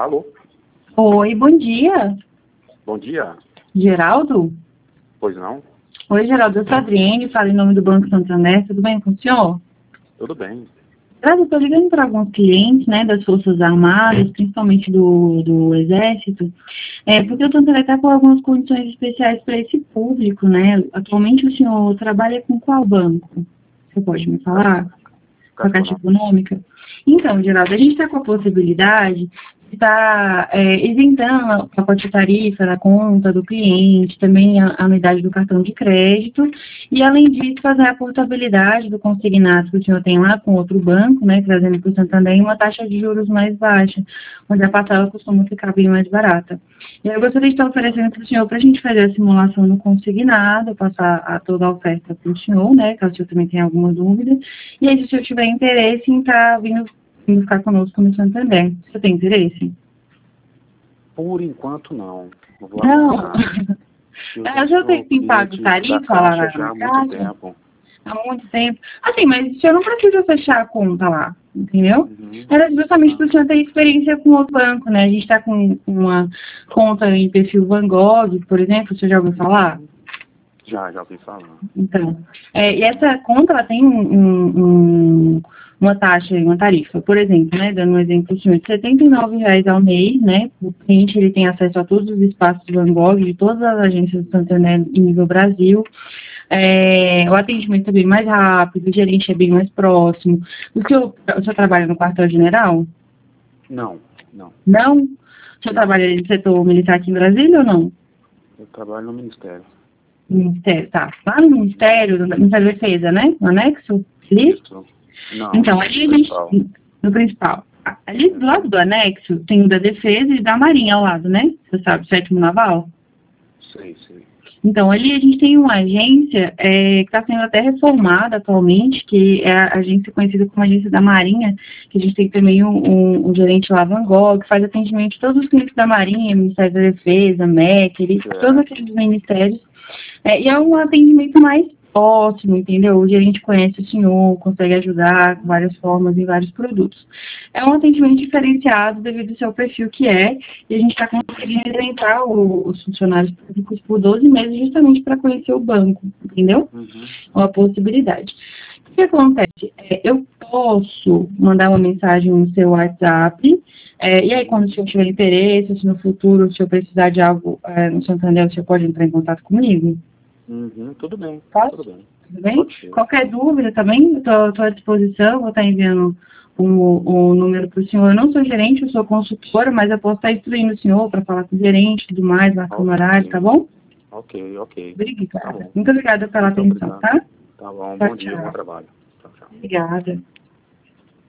Alô? Oi, bom dia. Bom dia. Geraldo? Pois não? Oi, Geraldo, eu sou a Adriene, falo em nome do Banco Santander, tudo bem com o senhor? Tudo bem. Eu estou ligando para alguns clientes, né, das Forças Armadas, principalmente do Exército, porque o Santander está com algumas condições especiais para esse público, né? Atualmente o senhor trabalha com qual banco? Você pode me falar? Com a Caixa Econômica? Então, Geraldo, a gente está com a possibilidade de estar isentando o pacote de tarifa da conta do cliente, também a anuidade do cartão de crédito, e além disso, fazer a portabilidade do consignado que o senhor tem lá com outro banco, né, trazendo para o Santander uma taxa de juros mais baixa, onde a parcela costuma ficar bem mais barata. E eu gostaria de estar oferecendo para o senhor para a gente fazer a simulação no consignado, passar toda a oferta para o senhor, né, caso o senhor também tenha alguma dúvida, e aí se o senhor tiver interesse em estar vindo ficar conosco no Santander. Você tem interesse? Por enquanto, não. Não. Eu já tenho pago tarifa lá na já há muito casa. tempo. Há muito tempo. Assim, mas o senhor não precisa fechar a conta lá, entendeu? Uhum. Era justamente para o senhor ter experiência com outro banco, né? A gente está com uma conta em perfil Van Gogh, por exemplo, o senhor já ouviu falar? Já ouvi falar. Então, e essa conta, ela tem uma taxa, uma tarifa, por exemplo, né, dando um exemplo, de R$ 79,00 ao mês, né, o cliente ele tem acesso a todos os espaços do Van Gogh, de todas as agências do Santander em nível Brasil, o atendimento é bem mais rápido, o gerente é bem mais próximo. O senhor trabalha no quartel-general? Não. Não? O senhor trabalha no setor militar aqui em Brasília ou não? Eu trabalho no Ministério. Ministério, tá. Lá no Ministério da Defesa, né? No anexo? Ali? Isso. Não, Então, ali a gente, no principal. Ali do lado do anexo tem o da Defesa e da Marinha ao lado, né? Você sabe, 7º Naval? Sei. Então, ali a gente tem uma agência que está sendo até reformada atualmente, que é a agência conhecida como Agência da Marinha, que a gente tem também um gerente lá, Van Gogh, que faz atendimento de todos os clientes da Marinha, Ministério da Defesa, MEC, todos aqueles ministérios. E é um atendimento mais próximo, entendeu? O gerente conhece o senhor, consegue ajudar com várias formas e vários produtos. É um atendimento diferenciado devido ao seu perfil que e a gente está conseguindo isentar os funcionários públicos por 12 meses justamente para conhecer o banco, entendeu? Uma possibilidade. O que acontece? Eu posso mandar uma mensagem no seu WhatsApp, e aí quando o senhor tiver interesse, se no futuro o senhor precisar de algo no Santander, o senhor pode entrar em contato comigo? Tudo bem. Posso? Tudo bem? Qualquer dúvida também, estou à disposição, vou estar enviando o número para o senhor. Eu não sou gerente, eu sou consultora, mas eu posso estar instruindo o senhor para falar com o gerente e tudo mais, marcar um horário, tá bom? Ok. Obrigada. Tá bom. Muito obrigada pela atenção, Obrigado. tá? Tá bom, Tchau, bom dia, tchau. bom trabalho. Tchau. Obrigada.